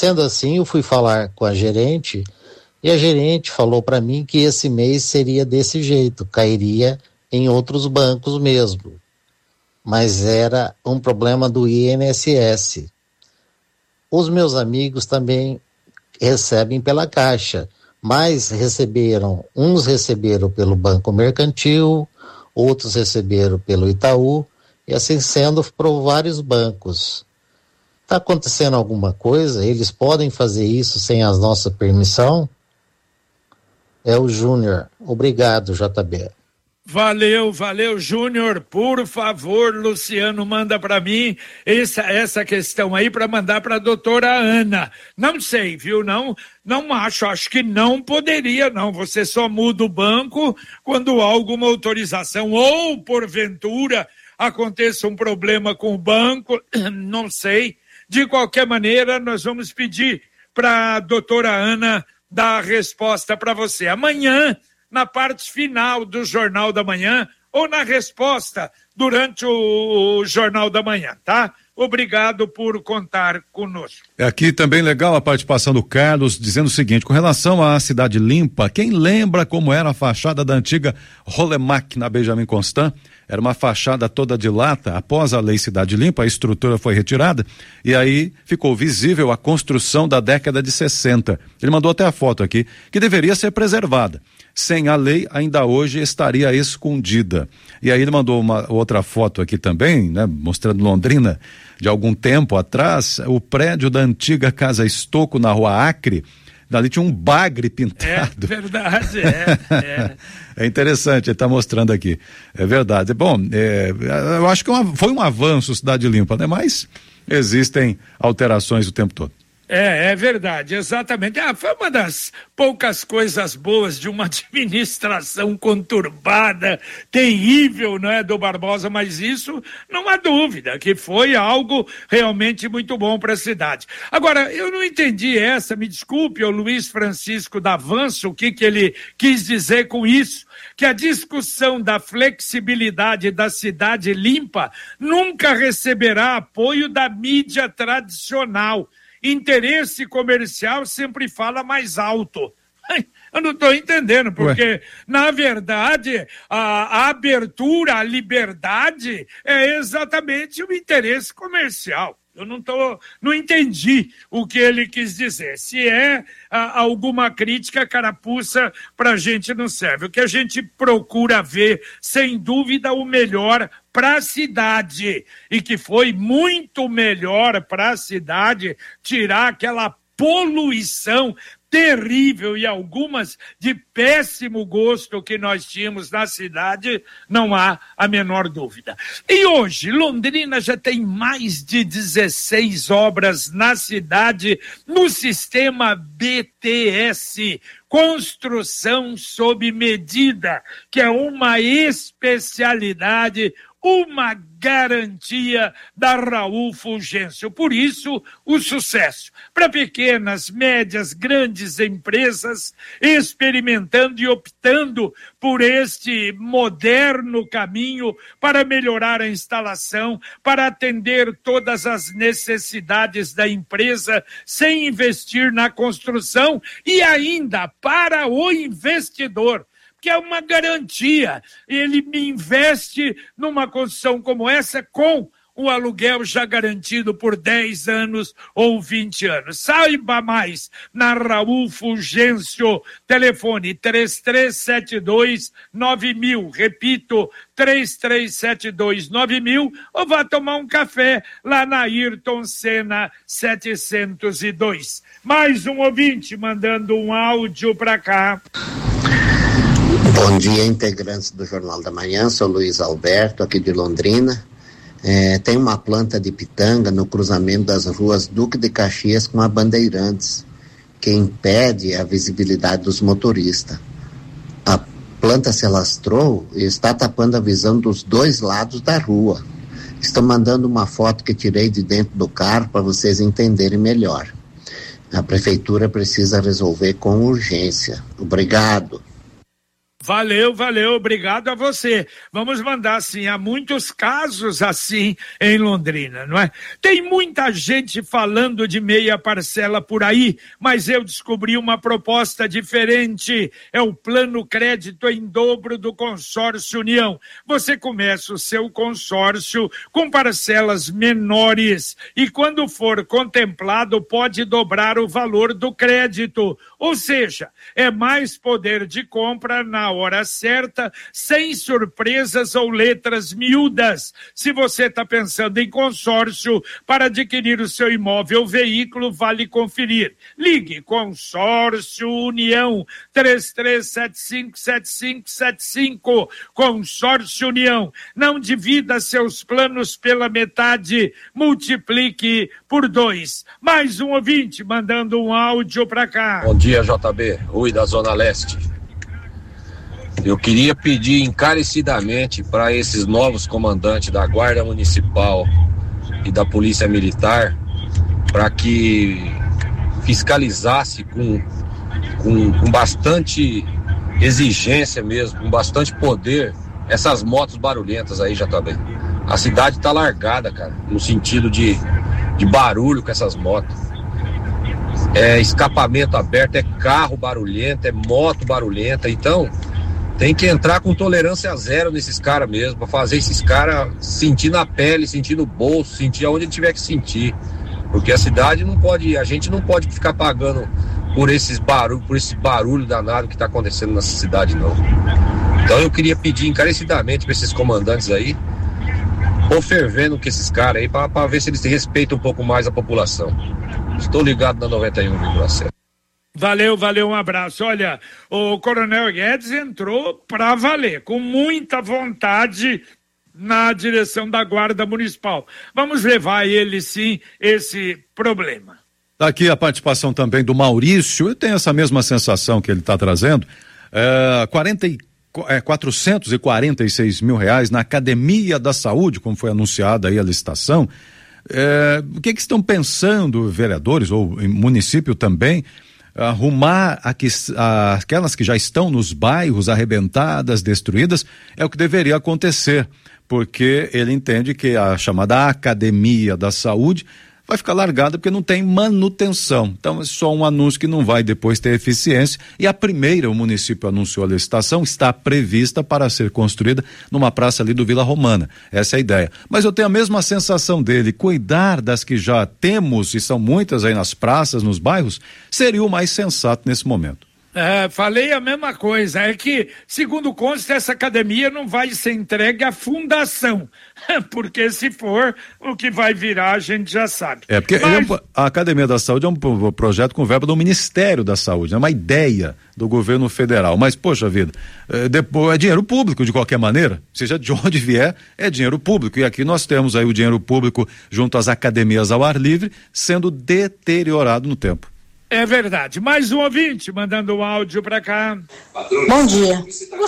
Sendo assim, eu fui falar com a gerente e a gerente falou para mim que esse mês seria desse jeito, cairia em outros bancos mesmo. Mas era um problema do INSS. Os meus amigos também recebem pela Caixa, mas uns receberam pelo Banco Mercantil, outros receberam pelo Itaú, e assim sendo por vários bancos. Está acontecendo alguma coisa? Eles podem fazer isso sem a nossa permissão? É o Júnior. Obrigado, JB. Valeu, Júnior. Por favor, Luciano, manda para mim essa questão aí para mandar para a doutora Ana. Não sei, viu? Não acho que não poderia, não. Você só muda o banco quando há alguma autorização ou, porventura, aconteça um problema com o banco, não sei. De qualquer maneira, nós vamos pedir para a doutora Ana dar a resposta para você. Amanhã, na parte final do Jornal da Manhã, ou na resposta durante o Jornal da Manhã, tá? Obrigado por contar conosco. Aqui também legal a participação do Carlos, dizendo o seguinte: com relação à Cidade Limpa, quem lembra como era a fachada da antiga Rolemac na Benjamin Constant? Era uma fachada toda de lata. Após a lei Cidade Limpa, a estrutura foi retirada e aí ficou visível a construção da década de 60. Ele mandou até a foto aqui, que deveria ser preservada. Sem a lei, ainda hoje estaria escondida. E aí ele mandou uma outra foto aqui também, né, mostrando Londrina de algum tempo atrás, o prédio da antiga Casa Estoco na Rua Acre. Ali tinha um bagre pintado. É verdade, É interessante, ele está mostrando aqui. É verdade. Bom, eu acho que foi um avanço Cidade Limpa, né? Mas existem alterações o tempo todo. É verdade, exatamente. Foi uma das poucas coisas boas de uma administração conturbada, terrível, não é, do Barbosa, mas isso não há dúvida que foi algo realmente muito bom para a cidade. Agora, eu não entendi me desculpe, o Luiz Francisco Davanço, o que ele quis dizer com isso, que a discussão da flexibilidade da cidade limpa nunca receberá apoio da mídia tradicional. Interesse comercial sempre fala mais alto. Eu não estou entendendo, porque, na verdade, a abertura, a liberdade é exatamente o interesse comercial. Eu não entendi o que ele quis dizer. Se é alguma crítica, carapuça, para a gente não serve. O que a gente procura ver, sem dúvida, o melhor para a cidade. E que foi muito melhor para a cidade tirar aquela poluição terrível e algumas de péssimo gosto que nós tínhamos na cidade, não há a menor dúvida. E hoje, Londrina já tem mais de 16 obras na cidade no sistema BTS, construção sob medida, que é uma especialidade, uma garantia da Raul Fulgêncio. Por isso, o sucesso para pequenas, médias, grandes empresas experimentando e optando por este moderno caminho para melhorar a instalação, para atender todas as necessidades da empresa sem investir na construção e ainda para o investidor, que é uma garantia. Ele me investe numa construção como essa com o aluguel já garantido por 10 anos ou 20 anos. Saiba mais na Raul Fulgêncio, telefone 3372-9000, repito, 3372-9000, ou vá tomar um café lá na Ayrton Senna 702. Mais um ouvinte mandando um áudio para cá. Bom dia, integrantes do Jornal da Manhã, sou Luiz Alberto, aqui de Londrina. Tem uma planta de pitanga no cruzamento das ruas Duque de Caxias com a Bandeirantes, que impede a visibilidade dos motoristas. A planta se alastrou e está tapando a visão dos dois lados da rua. Estou mandando uma foto que tirei de dentro do carro para vocês entenderem melhor. A prefeitura precisa resolver com urgência. Obrigado. Valeu, obrigado a você. Vamos mandar sim, há muitos casos assim em Londrina, não é? Tem muita gente falando de meia parcela por aí, mas eu descobri uma proposta diferente, é o plano crédito em dobro do Consórcio União. Você começa o seu consórcio com parcelas menores e quando for contemplado pode dobrar o valor do crédito, ou seja, é mais poder de compra na hora certa, sem surpresas ou letras miúdas. Se você está pensando em consórcio para adquirir o seu imóvel ou veículo, vale conferir. Ligue Consórcio União 33757575. Consórcio União. Não divida seus planos pela metade, multiplique por 2. Mais um ouvinte mandando um áudio para cá. Bom dia, JB. Rui da Zona Leste. Eu queria pedir encarecidamente para esses novos comandantes da Guarda Municipal e da Polícia Militar para que fiscalizasse com bastante exigência mesmo, com bastante poder, essas motos barulhentas aí, JB. A cidade tá largada, cara, no sentido de barulho com essas motos. É escapamento aberto, é carro barulhento, é moto barulhenta, então tem que entrar com tolerância zero nesses caras mesmo, pra fazer esses caras sentir na pele, sentir no bolso, sentir aonde ele tiver que sentir. Porque a cidade não pode, a gente não pode ficar pagando por esse barulho danado que tá acontecendo nessa cidade, não. Então eu queria pedir encarecidamente para esses comandantes aí, ou fervendo com esses caras aí, pra ver se eles respeitam um pouco mais a população. Estou ligado na 91,7. Valeu, um abraço. Olha, o Coronel Guedes entrou para valer, com muita vontade na direção da Guarda Municipal. Vamos levar ele, sim, esse problema. Tá aqui a participação também do Maurício, eu tenho essa mesma sensação que ele está trazendo. 446 mil reais na Academia da Saúde, como foi anunciada aí a licitação. O que estão pensando vereadores ou município também? Arrumar aquelas que já estão nos bairros arrebentadas, destruídas, é o que deveria acontecer, porque ele entende que a chamada Academia da Saúde vai ficar largada porque não tem manutenção. Então é só um anúncio que não vai depois ter eficiência. E a primeira, o município anunciou a licitação, está prevista para ser construída numa praça ali do Vila Romana. Essa é a ideia. Mas eu tenho a mesma sensação dele, cuidar das que já temos, e são muitas aí nas praças, nos bairros, seria o mais sensato nesse momento. Falei a mesma coisa, é que, segundo consta, essa academia não vai ser entregue à fundação, porque se for, o que vai virar a gente já sabe. Porque a Academia da Saúde é um projeto com verba do Ministério da Saúde, é uma ideia do governo federal, mas poxa vida, depois é dinheiro público de qualquer maneira, seja de onde vier, é dinheiro público, e aqui nós temos aí o dinheiro público junto às academias ao ar livre, sendo deteriorado no tempo. É verdade. Mais um ouvinte mandando um áudio para cá. Bom dia.